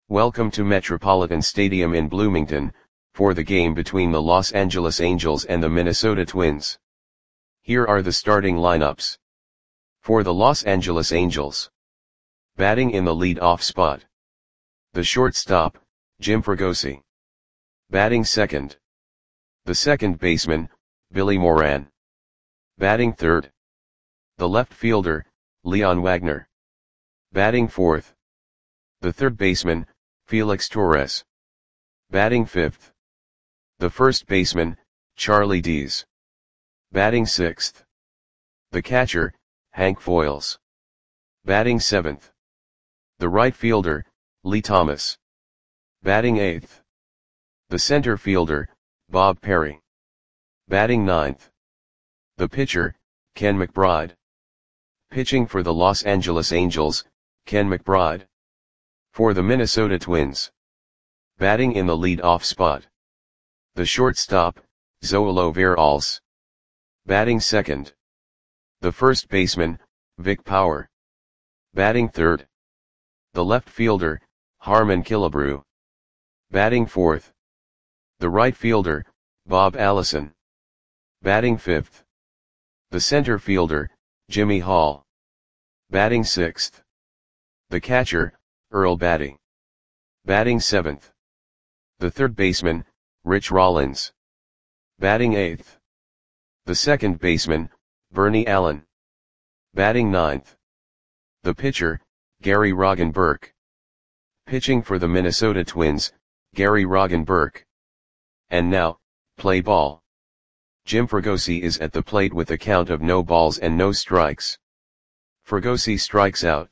Welcome to Metropolitan Stadium in Bloomington, for the game between the Los Angeles Angels and the Minnesota Twins. Here are the starting lineups. For the Los Angeles Angels. Batting in the lead-off spot. The shortstop, Jim Fregosi. Batting second. The second baseman, Billy Moran. Batting third. The left fielder, Leon Wagner. Batting fourth. The third baseman, Felix Torres. Batting fifth. The first baseman, Charlie Dees. Batting sixth. The catcher, Hank Foils. Batting seventh. The right fielder, Lee Thomas. Batting eighth. The center fielder, Bob Perry. Batting ninth. The pitcher, Ken McBride. Pitching for the Los Angeles Angels, Ken McBride. For the Minnesota Twins. Batting in the lead-off spot. The shortstop, Zoilo Veralles. Batting second. The first baseman, Vic Power. Batting third. The left fielder, Harmon Killebrew. Batting fourth. The right fielder, Bob Allison. Batting fifth. The center fielder, Jimmy Hall. Batting sixth. The catcher, Earl Batty. Batting seventh. The third baseman, Rich Rollins. Batting eighth. The second baseman, Bernie Allen. Batting ninth. The pitcher, Gary Roggenburk. Pitching for the Minnesota Twins, Gary Roggenburk. And now, play ball. Jim Fregosi is at the plate with a count of no balls and no strikes. Fregosi strikes out.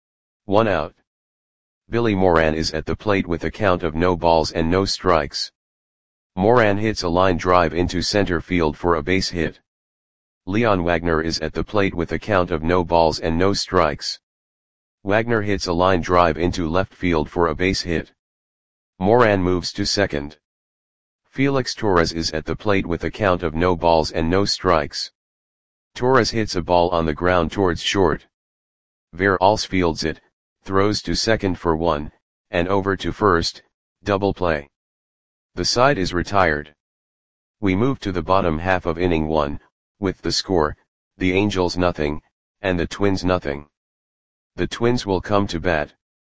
1 out. Billy Moran is at the plate with a count of no balls and no strikes. Moran hits a line drive into center field for a base hit. Leon Wagner is at the plate with a count of no balls and no strikes. Wagner hits a line drive into left field for a base hit. Moran moves to second. Felix Torres is at the plate with a count of no balls and no strikes. Torres hits a ball on the ground towards short. Veralles fields it, throws to second for 1, and over to first, double play. The side is retired. We move to the bottom half of inning 1, with the score, the Angels nothing, and the Twins nothing. The Twins will come to bat.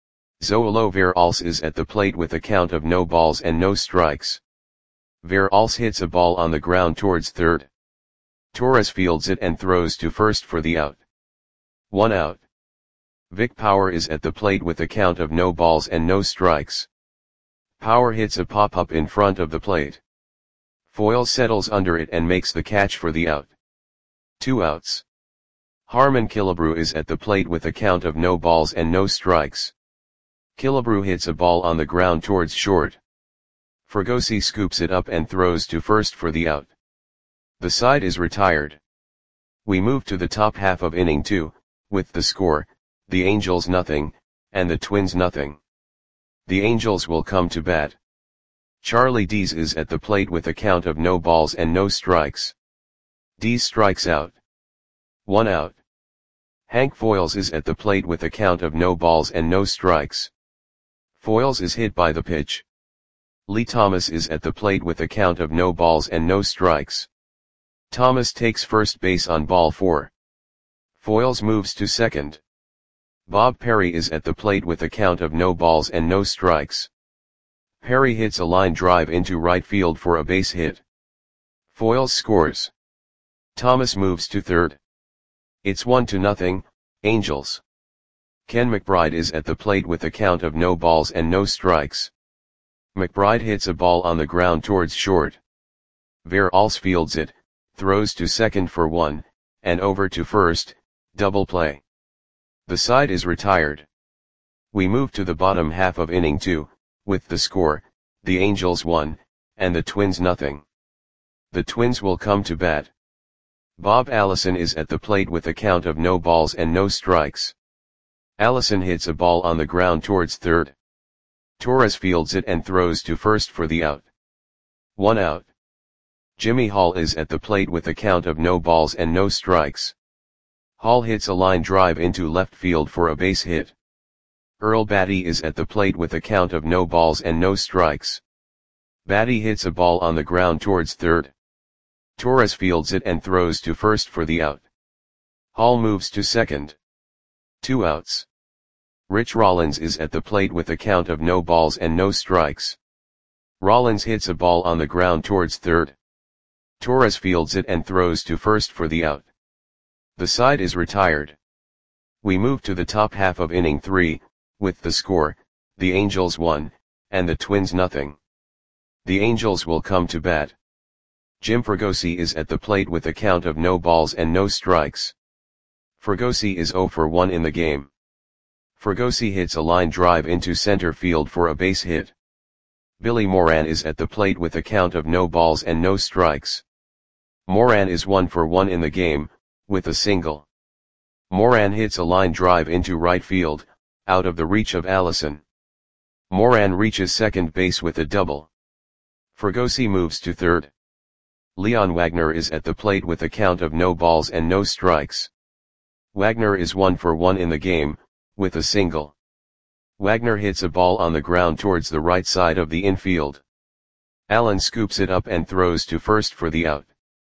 Zoilo Veralles is at the plate with a count of no balls and no strikes. Veralles hits a ball on the ground towards third. Torres fields it and throws to first for the out. 1 out. Vic Power is at the plate with a count of no balls and no strikes. Power hits a pop-up in front of the plate. Foils settles under it and makes the catch for the out. 2 outs. Harmon Killebrew is at the plate with a count of no balls and no strikes. Killebrew hits a ball on the ground towards short. Fregosi scoops it up and throws to first for the out. The side is retired. We move to the top half of inning 2, with the score, the Angels nothing, and the Twins nothing. The Angels will come to bat. Charlie Dees is at the plate with a count of no balls and no strikes. Dees strikes out. 1 out. Hank Foils is at the plate with a count of no balls and no strikes. Foils is hit by the pitch. Lee Thomas is at the plate with a count of no balls and no strikes. Thomas takes first base on ball 4. Foils moves to second. Bob Perry is at the plate with a count of no balls and no strikes. Perry hits a line drive into right field for a base hit. Foils scores. Thomas moves to third. It's 1-0, Angels. Ken McBride is at the plate with a count of no balls and no strikes. McBride hits a ball on the ground towards short. Veralles fields it, throws to second for 1, and over to first, double play. The side is retired. We move to the bottom half of inning 2, with the score, the Angels 1, and the Twins nothing. The Twins will come to bat. Bob Allison is at the plate with a count of no balls and no strikes. Allison hits a ball on the ground towards third. Torres fields it and throws to first for the out. 1 out. Jimmy Hall is at the plate with a count of no balls and no strikes. Hall hits a line drive into left field for a base hit. Earl Batty is at the plate with a count of no balls and no strikes. Batty hits a ball on the ground towards third. Torres fields it and throws to first for the out. Hall moves to second. 2 outs. Rich Rollins is at the plate with a count of no balls and no strikes. Rollins hits a ball on the ground towards third. Torres fields it and throws to first for the out. The side is retired. We move to the top half of inning 3, with the score, the Angels 1, and the Twins nothing. The Angels will come to bat. Jim Fregosi is at the plate with a count of no balls and no strikes. Fregosi is 0 for 1 in the game. Fregosi hits a line drive into center field for a base hit. Billy Moran is at the plate with a count of no balls and no strikes. Moran is 1 for 1 in the game, with a single. Moran hits a line drive into right field, out of the reach of Allison. Moran reaches second base with a double. Fregosi moves to third. Leon Wagner is at the plate with a count of no balls and no strikes. Wagner is 1 for 1 in the game, with a single. Wagner hits a ball on the ground towards the right side of the infield. Allen scoops it up and throws to first for the out.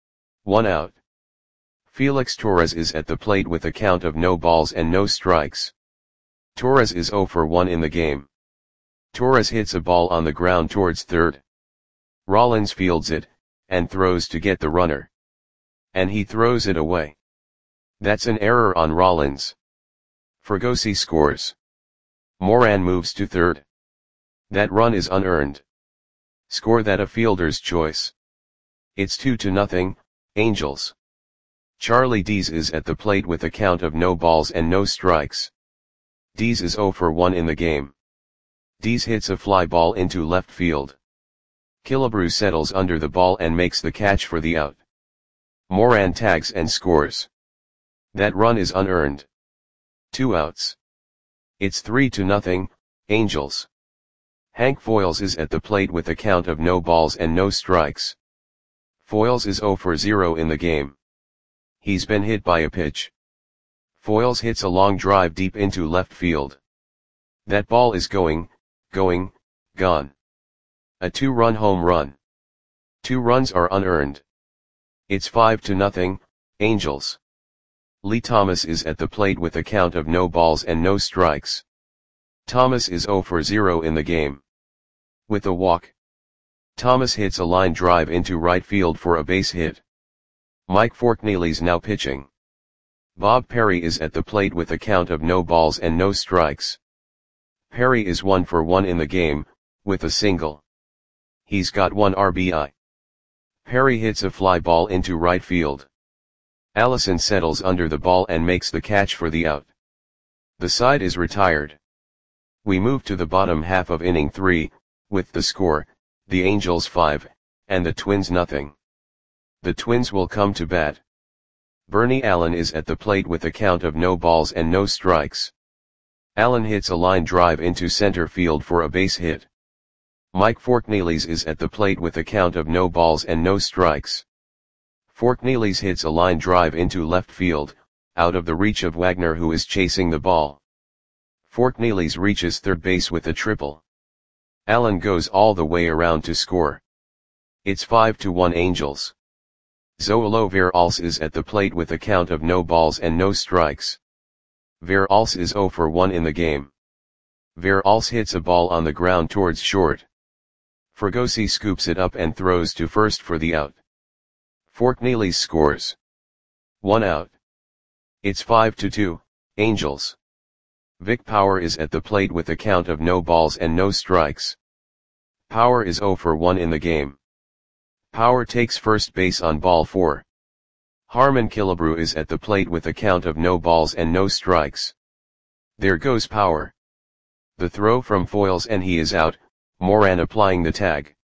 1 out. Felix Torres is at the plate with a count of no balls and no strikes. Torres is 0 for 1 in the game. Torres hits a ball on the ground towards third. Rollins fields it, and throws to get the runner. And he throws it away. That's an error on Rollins. Fregosi scores. Moran moves to third. That run is unearned. Score that a fielder's choice. It's 2-0, Angels. Charlie Dees is at the plate with a count of no balls and no strikes. Dees is 0 for 1 in the game. Dees hits a fly ball into left field. Killebrew settles under the ball and makes the catch for the out. Moran tags and scores. That run is unearned. 2 outs. It's 3-0, Angels. Hank Foyles is at the plate with a count of no balls and no strikes. Foyles is 0 for 0 in the game. He's been hit by a pitch. Foyles hits a long drive deep into left field. That ball is gone. A 2-run home run. 2 runs are unearned. It's 5-0, Angels. Lee Thomas is at the plate with a count of no balls and no strikes. Thomas is 0 for 0 in the game. With a walk. Thomas hits a line drive into right field for a base hit. Mike Forkneely's now pitching. Bob Perry is at the plate with a count of no balls and no strikes. Perry is 1 for 1 in the game, with a single. He's got 1 RBI. Perry hits a fly ball into right field. Allison settles under the ball and makes the catch for the out. The side is retired. We move to the bottom half of inning 3, with the score, the Angels 5, and the Twins nothing. The Twins will come to bat. Bernie Allen is at the plate with a count of no balls and no strikes. Allen hits a line drive into center field for a base hit. Mike Forkneely is at the plate with a count of no balls and no strikes. Forkneely hits a line drive into left field, out of the reach of Wagner who is chasing the ball. Forkneely reaches third base with a triple. Allen goes all the way around to score. It's 5-1 Angels. Zoilo Veralce is at the plate with a count of no balls and no strikes. Veralce is 0 for 1 in the game. Veralce hits a ball on the ground towards short. Fregosi scoops it up and throws to first for the out. Forkneely scores. 1 out. It's 5-2, Angels. Vic Power is at the plate with a count of no balls and no strikes. Power is 0 for 1 in the game. Power takes first base on ball 4. Harmon Killebrew is at the plate with a count of no balls and no strikes. There goes Power. The throw from Foyles and he is out, Moran applying the tag.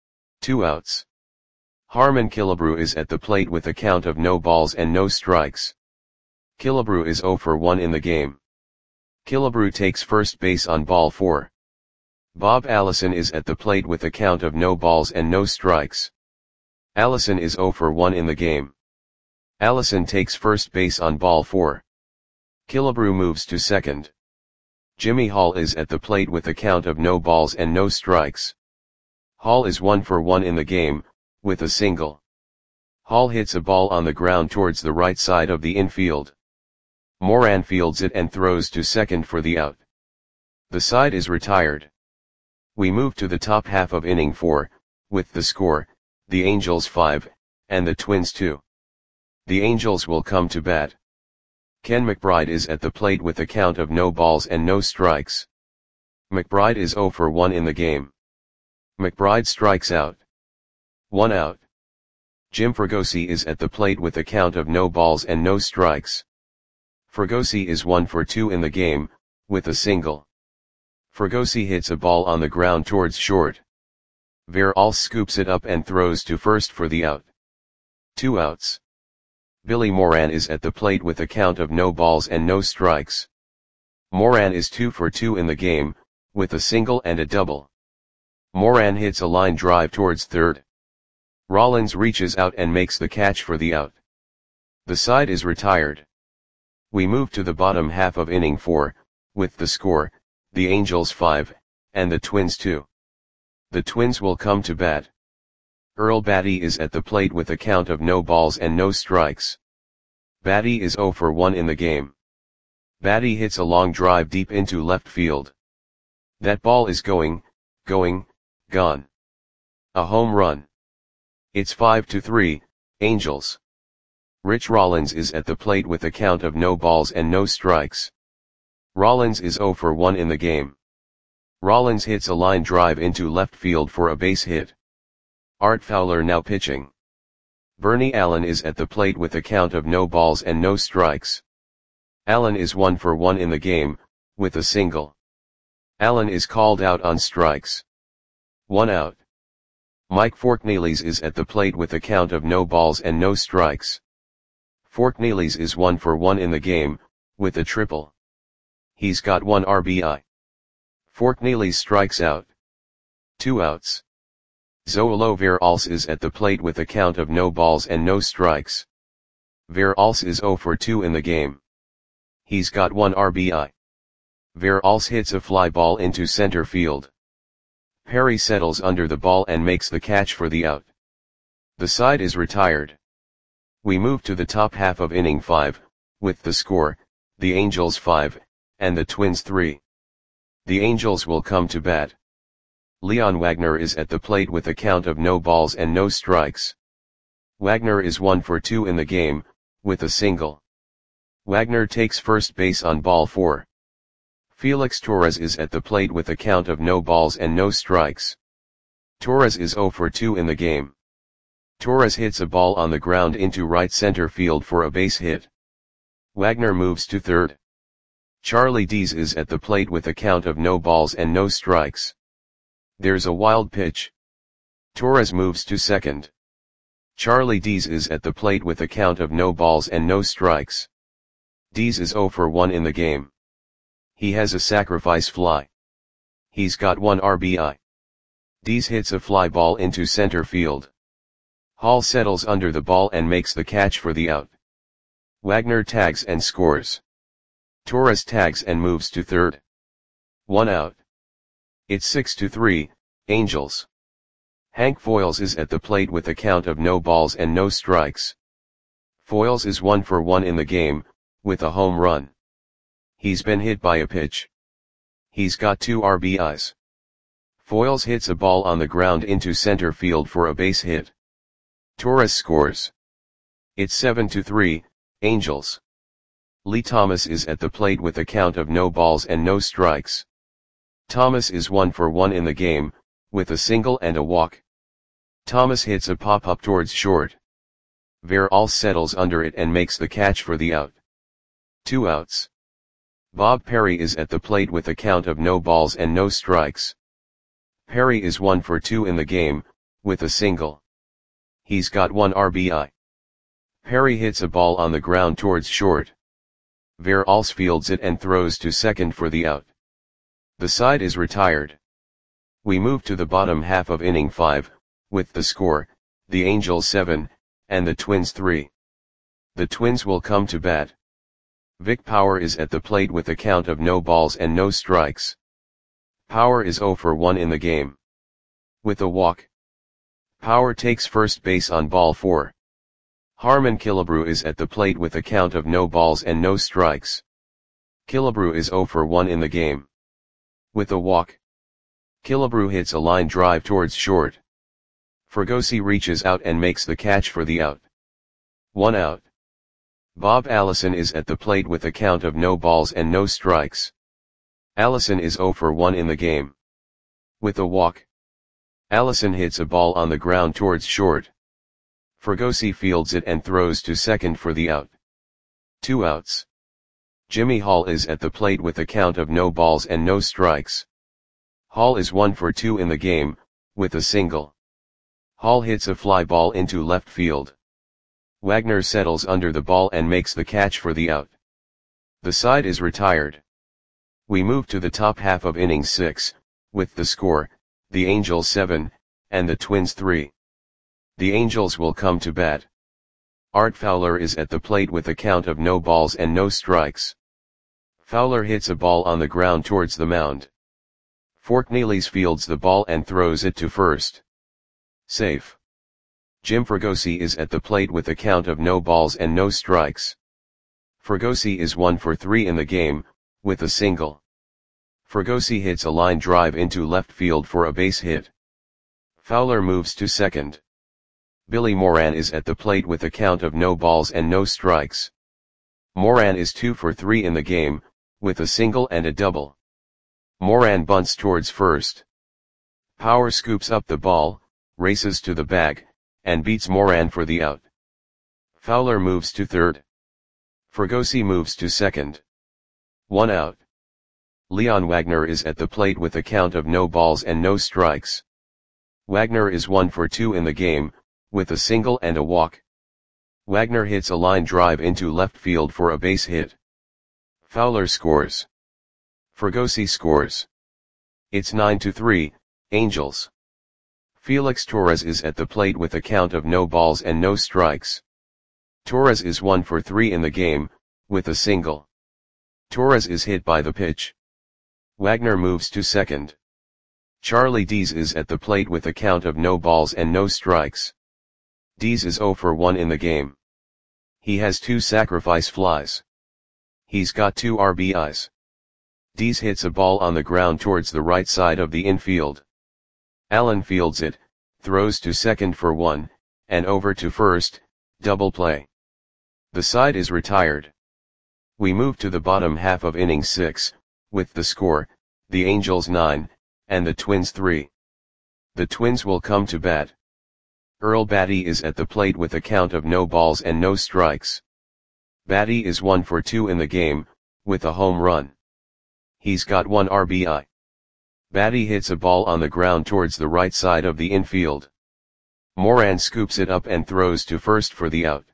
2 outs. Harmon Killebrew is at the plate with a count of no balls and no strikes. Killebrew is 0 for 1 in the game. Killebrew takes first base on ball 4. Bob Allison is at the plate with a count of no balls and no strikes. Allison is 0 for 1 in the game. Allison takes first base on ball 4. Killebrew moves to second. Jimmy Hall is at the plate with a count of no balls and no strikes. Hall is 1 for 1 in the game, with a single. Hall hits a ball on the ground towards the right side of the infield. Moran fields it and throws to second for the out. The side is retired. We move to the top half of inning 4, with the score, the Angels 5, and the Twins 2. The Angels will come to bat. Ken McBride is at the plate with a count of no balls and no strikes. McBride is 0 for 1 in the game. McBride strikes out. 1 out. Jim Fregosi is at the plate with a count of no balls and no strikes. Fregosi is 1 for 2 in the game, with a single. Fregosi hits a ball on the ground towards short. Veralls scoops it up and throws to first for the out. 2 outs. Billy Moran is at the plate with a count of no balls and no strikes. Moran is 2 for 2 in the game, with a single and a double. Moran hits a line drive towards third. Rollins reaches out and makes the catch for the out. The side is retired. We move to the bottom half of inning 4, with the score, the Angels 5, and the Twins 2. The Twins will come to bat. Earl Batty is at the plate with a count of no balls and no strikes. Batty is 0 for 1 in the game. Batty hits a long drive deep into left field. That ball is gone. A home run. It's 5-3, Angels. Rich Rollins is at the plate with a count of no balls and no strikes. Rollins is 0 for 1 in the game. Rollins hits a line drive into left field for a base hit. Art Fowler now pitching. Bernie Allen is at the plate with a count of no balls and no strikes. Allen is 1 for 1 in the game, with a single. Allen is called out on strikes. 1 out. Mike Forkneelys is at the plate with a count of no balls and no strikes. Forkneelys is 1 for 1 in the game, with a triple. He's got 1 RBI. Forkneelys strikes out. 2 outs. Zoilo Veralls is at the plate with a count of no balls and no strikes. Veralls is 0 for 2 in the game. He's got 1 RBI. Veralls hits a fly ball into center field. Perry settles under the ball and makes the catch for the out. The side is retired. We move to the top half of inning 5, with the score, the Angels 5, and the Twins 3. The Angels will come to bat. Leon Wagner is at the plate with a count of no balls and no strikes. Wagner is 1 for 2 in the game, with a single. Wagner takes first base on ball 4. Felix Torres is at the plate with a count of no balls and no strikes. Torres is 0 for 2 in the game. Torres hits a ball on the ground into right center field for a base hit. Wagner moves to third. Charlie Dees is at the plate with a count of no balls and no strikes. There's a wild pitch. Torres moves to second. Charlie Dees is at the plate with a count of no balls and no strikes. Dees is 0 for 1 in the game. He has a sacrifice fly. He's got 1 RBI. Dees hits a fly ball into center field. Hall settles under the ball and makes the catch for the out. Wagner tags and scores. Torres tags and moves to third. 1 out. It's 6-3, Angels. Hank Foils is at the plate with a count of no balls and no strikes. Foils is 1 for 1 in the game, with a home run. He's been hit by a pitch. He's got 2 RBIs. Foils hits a ball on the ground into center field for a base hit. Torres scores. It's 7-3, Angels. Lee Thomas is at the plate with a count of no balls and no strikes. Thomas is 1 for 1 in the game, with a single and a walk. Thomas hits a pop-up towards short. Veralls settles under it and makes the catch for the out. 2 outs. Bob Perry is at the plate with a count of no balls and no strikes. Perry is 1 for 2 in the game, with a single. He's got 1 RBI. Perry hits a ball on the ground towards short. Veralls fields it and throws to second for the out. The side is retired. We move to the bottom half of inning 5, with the score, the Angels 7, and the Twins 3. The Twins will come to bat. Vic Power is at the plate with a count of no balls and no strikes. Power is 0 for 1 in the game. With a walk. Power takes first base on ball 4. Harmon Killebrew is at the plate with a count of no balls and no strikes. Killebrew is 0 for 1 in the game. With a walk. Killebrew hits a line drive towards short. Fregosi reaches out and makes the catch for the out. 1 out. Bob Allison is at the plate with a count of no balls and no strikes. Allison is 0 for 1 in the game. With a walk. Allison hits a ball on the ground towards short. Fregosi fields it and throws to second for the out. 2 outs. Jimmy Hall is at the plate with a count of no balls and no strikes. Hall is 1 for 2 in the game, with a single. Hall hits a fly ball into left field. Wagner settles under the ball and makes the catch for the out. The side is retired. We move to the top half of inning 6, with the score, the Angels 7, and the Twins 3. The Angels will come to bat. Art Fowler is at the plate with a count of no balls and no strikes. Fowler hits a ball on the ground towards the mound. Forkneelys fields the ball and throws it to first. Safe. Jim Fregosi is at the plate with a count of no balls and no strikes. Fregosi is 1 for 3 in the game, with a single. Fregosi hits a line drive into left field for a base hit. Fowler moves to second. Billy Moran is at the plate with a count of no balls and no strikes. Moran is 2 for 3 in the game, with a single and a double. Moran bunts towards first. Power scoops up the ball, races to the bag, and beats Moran for the out. Fowler moves to third. Fregosi moves to second. 1 out. Leon Wagner is at the plate with a count of no balls and no strikes. Wagner is 1 for 2 in the game, with a single and a walk. Wagner hits a line drive into left field for a base hit. Fowler scores. Fregosi scores. It's 9-3, Angels. Felix Torres is at the plate with a count of no balls and no strikes. Torres is 1 for 3 in the game, with a single. Torres is hit by the pitch. Wagner moves to second. Charlie Dees is at the plate with a count of no balls and no strikes. Dees is 0 for 1 in the game. He has 2 sacrifice flies. He's got 2 RBIs. Dees hits a ball on the ground towards the right side of the infield. Allen fields it, throws to second for 1, and over to first, double play. The side is retired. We move to the bottom half of inning 6, with the score, the Angels 9, and the Twins 3. The Twins will come to bat. Earl Batty is at the plate with a count of no balls and no strikes. Batty is 1 for 2 in the game, with a home run. He's got 1 RBI. Batty hits a ball on the ground towards the right side of the infield. Moran scoops it up and throws to first for the out.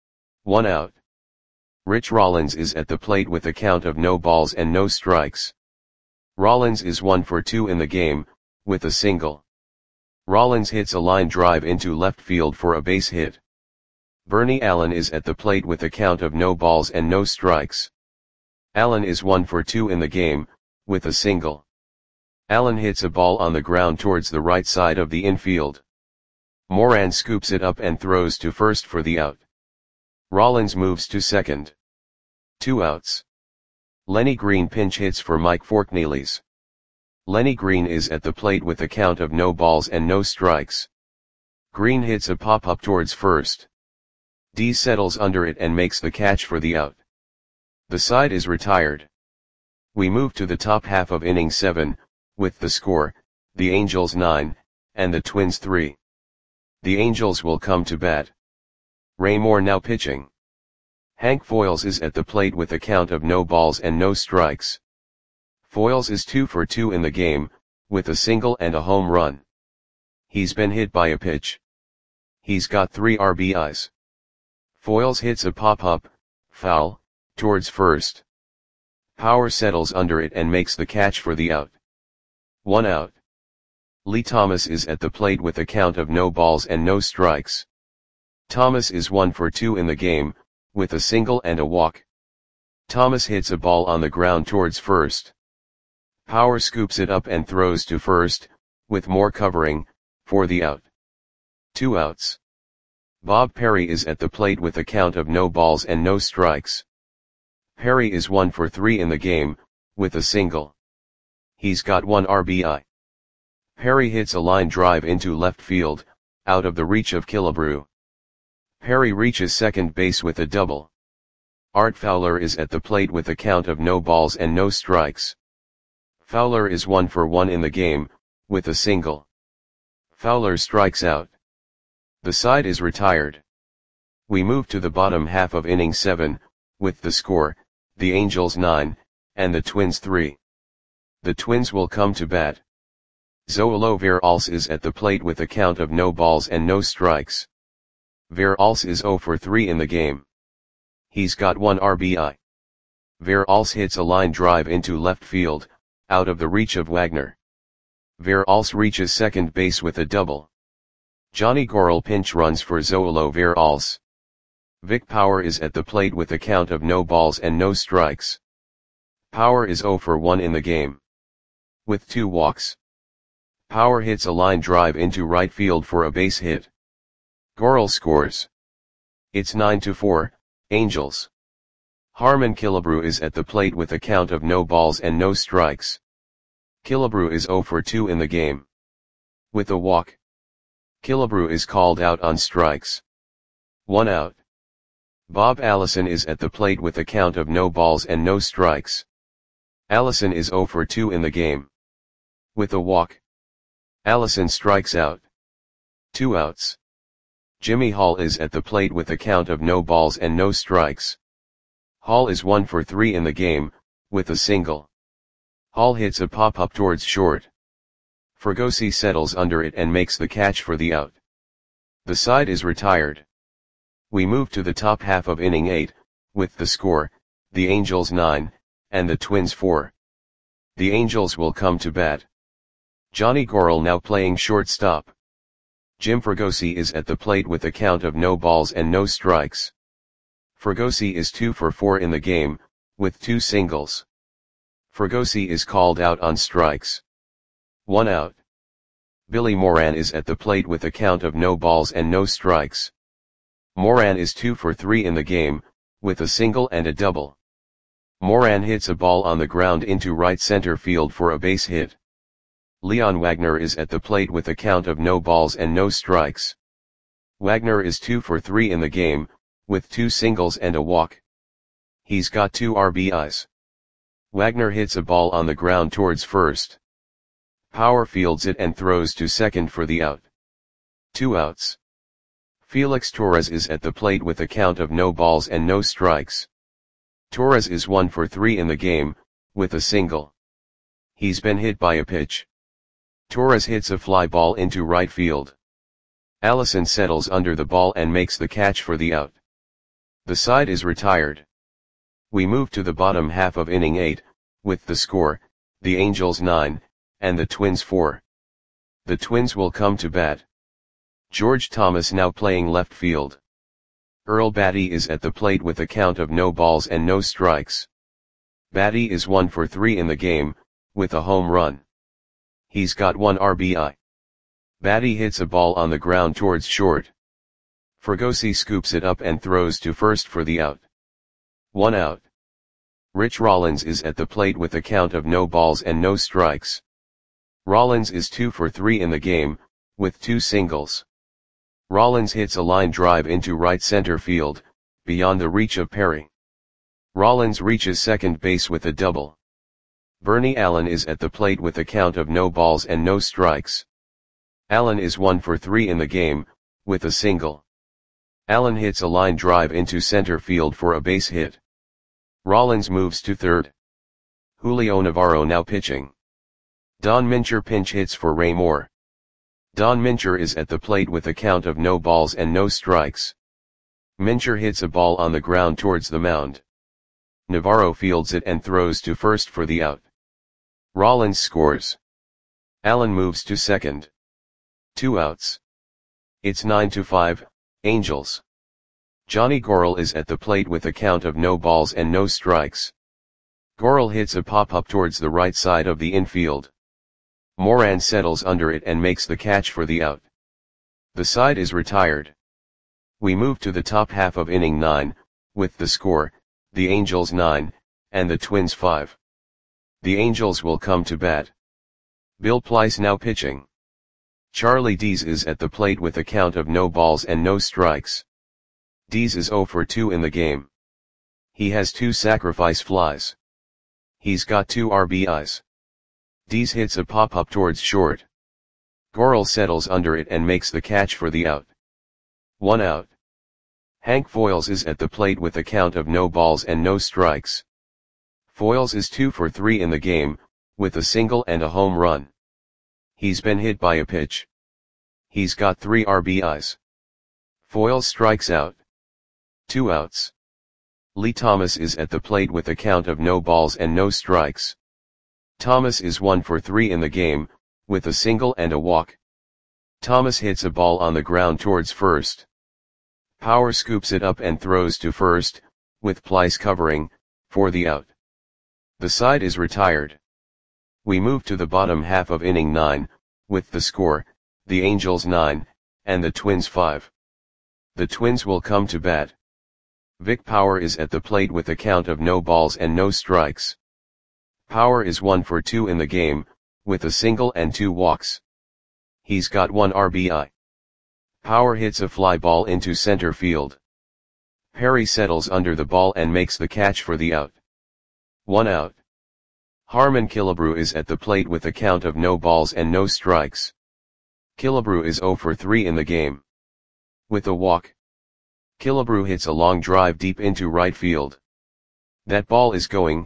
1 out. Rich Rollins is at the plate with a count of no balls and no strikes. Rollins is 1 for 2 in the game, with a single. Rollins hits a line drive into left field for a base hit. Bernie Allen is at the plate with a count of no balls and no strikes. Allen is 1 for 2 in the game, with a single. Allen hits a ball on the ground towards the right side of the infield. Moran scoops it up and throws to first for the out. Rollins moves to second. 2 outs. Lenny Green pinch hits for Mike Forkneelys. Lenny Green is at the plate with a count of no balls and no strikes. Green hits a pop-up towards first. Dees settles under it and makes the catch for the out. The side is retired. We move to the top half of inning 7, with the score, the Angels 9, and the Twins 3. The Angels will come to bat. Ray Moore now pitching. Hank Foils is at the plate with a count of no balls and no strikes. Foils is 2 for 2 in the game, with a single and a home run. He's been hit by a pitch. He's got 3 RBIs. Foils hits a pop-up, foul, towards first. Power settles under it and makes the catch for the out. 1 out. Lee Thomas is at the plate with a count of no balls and no strikes. Thomas is 1 for 2 in the game, with a single and a walk. Thomas hits a ball on the ground towards first. Power scoops it up and throws to first, with more covering, for the out. 2 outs. Bob Perry is at the plate with a count of no balls and no strikes. Perry is 1 for 3 in the game, with a single. He's got 1 RBI. Perry hits a line drive into left field, out of the reach of Killebrew. Perry reaches second base with a double. Art Fowler is at the plate with a count of no balls and no strikes. Fowler is 1 for 1 in the game, with a single. Fowler strikes out. The side is retired. We move to the bottom half of inning 7, with the score, the Angels 9, and the Twins 3. The Twins will come to bat. Zoilo Veralce is at the plate with a count of no balls and no strikes. Veralce is 0 for 3 in the game. He's got 1 RBI. Veralce hits a line drive into left field, out of the reach of Wagner. Veralce reaches second base with a double. Johnny Gorel pinch runs for Zoilo Veralce. Vic Power is at the plate with a count of no balls and no strikes. Power is 0 for 1 in the game. With 2 walks. Power hits a line drive into right field for a base hit. Gorel scores. It's 9-4, Angels. Harmon Killebrew is at the plate with a count of no balls and no strikes. Killebrew is 0 for 2 in the game. With a walk. Killebrew is called out on strikes. 1 out. Bob Allison is at the plate with a count of no balls and no strikes. Allison is 0 for 2 in the game. With a walk. Allison strikes out. 2 outs. Jimmy Hall is at the plate with a count of no balls and no strikes. Hall is 1 for 3 in the game, with a single. Hall hits a pop-up towards short. Fregosi settles under it and makes the catch for the out. The side is retired. We move to the top half of inning 8, with the score, the Angels 9, and the Twins 4. The Angels will come to bat. Johnny Gorel now playing shortstop. Jim Fregosi is at the plate with a count of no balls and no strikes. Fregosi is 2 for 4 in the game, with 2 singles. Fregosi is called out on strikes. 1 out. Billy Moran is at the plate with a count of no balls and no strikes. Moran is 2 for 3 in the game, with a single and a double. Moran hits a ball on the ground into right center field for a base hit. Leon Wagner is at the plate with a count of no balls and no strikes. Wagner is 2 for 3 in the game, with 2 singles and a walk. He's got 2 RBIs. Wagner hits a ball on the ground towards first. Power fields it and throws to second for the out. 2 outs. Felix Torres is at the plate with a count of no balls and no strikes. Torres is 1 for 3 in the game, with a single. He's been hit by a pitch. Torres hits a fly ball into right field. Allison settles under the ball and makes the catch for the out. The side is retired. We move to the bottom half of inning 8, with the score, the Angels 9, and the Twins 4. The Twins will come to bat. George Thomas now playing left field. Earl Batty is at the plate with a count of no balls and no strikes. Batty is 1 for 3 in the game, with a home run. He's got 1 RBI. Batty hits a ball on the ground towards short. Fregosi scoops it up and throws to first for the out. 1 out. Rich Rollins is at the plate with a count of no balls and no strikes. Rollins is 2 for 3 in the game, with 2 singles. Rollins hits a line drive into right center field, beyond the reach of Perry. Rollins reaches second base with a double. Bernie Allen is at the plate with a count of no balls and no strikes. Allen is 1 for 3 in the game, with a single. Allen hits a line drive into center field for a base hit. Rollins moves to third. Julio Navarro now pitching. Don Mincher pinch hits for Ray Moore. Don Mincher is at the plate with a count of no balls and no strikes. Mincher hits a ball on the ground towards the mound. Navarro fields it and throws to first for the out. Rollins scores. Allen moves to second. 2 outs. It's 9-5, Angels. Johnny Goral is at the plate with a count of no balls and no strikes. Goral hits a pop-up towards the right side of the infield. Moran settles under it and makes the catch for the out. The side is retired. We move to the top half of inning 9, with the score, the Angels 9, and the Twins 5. The Angels will come to bat. Bill Plyce now pitching. Charlie Dees is at the plate with a count of no balls and no strikes. Dees is 0 for 2 in the game. He has 2 sacrifice flies. He's got 2 RBIs. Dees hits a pop-up towards short. Goral settles under it and makes the catch for the out. 1 out. Hank Foils is at the plate with a count of no balls and no strikes. Foils is 2 for 3 in the game, with a single and a home run. He's been hit by a pitch. He's got 3 RBIs. Foils strikes out. 2 outs. Lee Thomas is at the plate with a count of no balls and no strikes. Thomas is 1 for 3 in the game, with a single and a walk. Thomas hits a ball on the ground towards first. Power scoops it up and throws to first, with Plyce covering, for the out. The side is retired. We move to the bottom half of inning 9, with the score, the Angels 9, and the Twins 5. The Twins will come to bat. Vic Power is at the plate with a count of no balls and no strikes. Power is 1 for 2 in the game, with a single and 2 walks. He's got 1 RBI. Power hits a fly ball into center field. Perry settles under the ball and makes the catch for the out. 1 out. Harmon Killebrew is at the plate with a count of no balls and no strikes. Killebrew is 0 for 3 in the game. With a walk. Killebrew hits a long drive deep into right field. That ball is gone.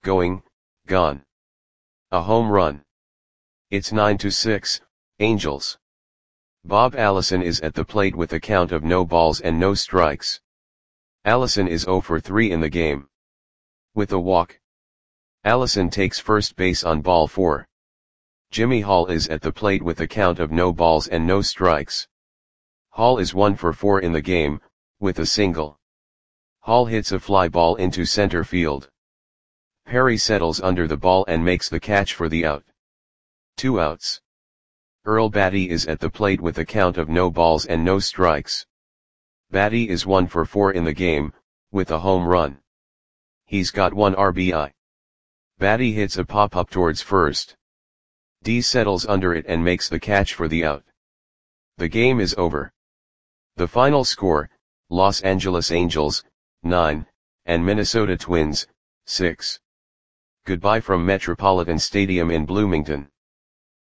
A home run. It's 9-6, Angels. Bob Allison is at the plate with a count of no balls and no strikes. Allison is 0 for 3 in the game. With a walk. Allison takes first base on ball 4. Jimmy Hall is at the plate with a count of no balls and no strikes. Hall is 1 for 4 in the game, with a single. Hall hits a fly ball into center field. Perry settles under the ball and makes the catch for the out. 2 outs. Earl Batty is at the plate with a count of no balls and no strikes. Batty is 1 for 4 in the game, with a home run. He's got 1 RBI. Batty hits a pop-up towards first. Dees settles under it and makes the catch for the out. The game is over. The final score, Los Angeles Angels, 9, and Minnesota Twins, 6. Goodbye from Metropolitan Stadium in Bloomington.